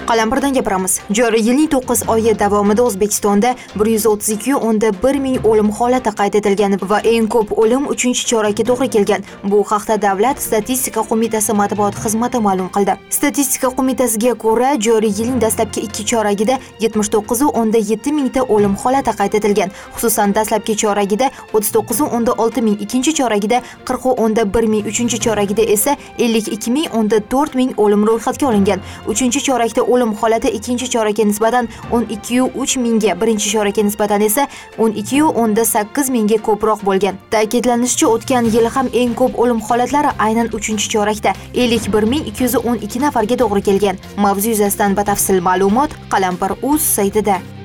Qalampirdan gapiramiz. Joriy yilning 9 oyi davomida O'zbekistonda 132.1 ming o'lim holati qayd etilgan va eng ko'p o'lim 3-chorakka to'g'ri kelgan. Bu haqda Davlat statistika qo'mitasi matbuot xizmati ma'lum qildi. Statistika qo'mitasiga ko'ra, joriy yilning dastlabki 2 choragida 79.7 mingta o'lim holati qayd etilgan. Xususan, dastlabki choragida 39.6 ming, ikkinchi choragida 40.1 ming, uchinchi choragida esa 52.4 ming o'lim ro'yxatga olingan. Uchinchi chorakda o'lim holati ikkinchi chorakka nisbatan 12.3 mingga, birinchi chorakka nisbatan esa 12.8 mingga ko'proq bo'lgan. Ta'kidlanishicha, o'tgan yil ham eng ko'p o'lim holatlari aynan 3-chorakda 51.212 nafarga to'g'ri kelgan. Mavzu yuzasidan batafsil ma'lumot Qalampir.uz saytida.